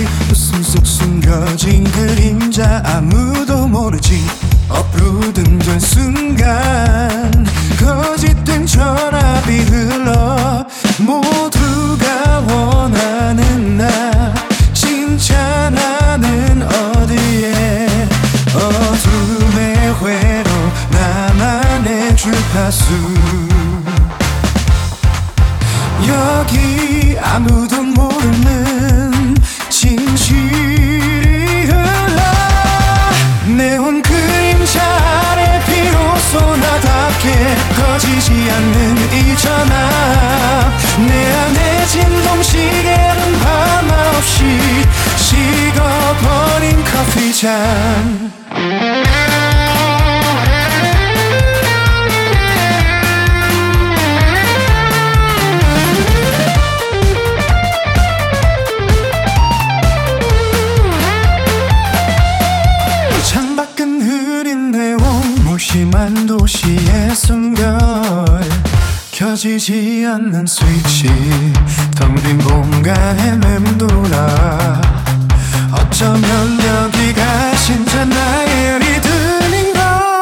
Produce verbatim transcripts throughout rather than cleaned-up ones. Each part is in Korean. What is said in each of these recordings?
웃음 속 숨겨진 그림자 아무도 모르지 업로드된 순간 거짓된 전압이 흘러 모두가 원하는 나 진짜 나는 어디에 어둠의 회로 나만의 주파수 여기 아무도 모르는 진실이 흘러 네온 그림자 아래 비로소 나답게 꺼지지 않는 이 전화 내 안에 진동시계는 밤없이 식어버린 커피잔 창밖은 흐린 내용 무심한 도시의 숨결 켜지지 않는 스위치 텅 빈 공간에 맴돌아 어쩌면 여기가 진짜 나의 리듬인걸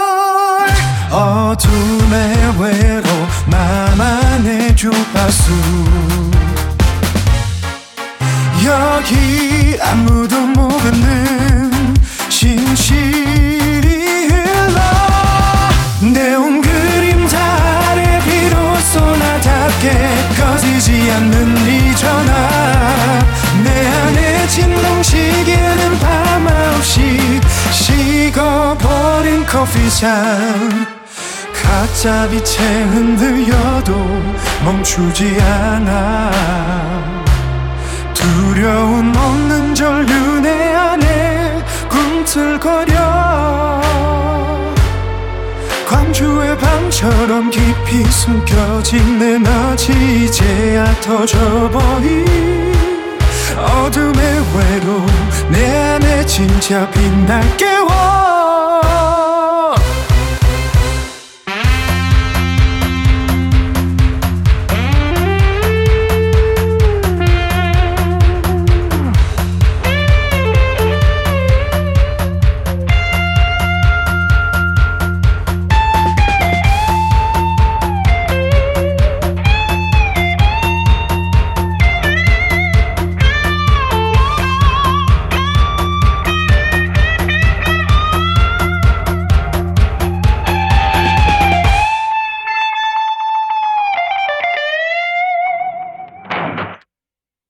어둠의 외로 나만의 주파수 여기 아무도 모르는 진실이 흘러 네온 그림자 아래 비로소 나답게 꺼지지 않는 이 전화 내 안에 진동시계는 밤없이 식어버린 커피잔 가짜 빛에 흔들려도 멈추지 않아 두려움 없는 전류 내 안에 꿈틀거려 광주의 밤처럼 깊이 숨겨진 에너지 이제야 터져버린 어둠의 외로 내 안에 진짜 빛날 깨워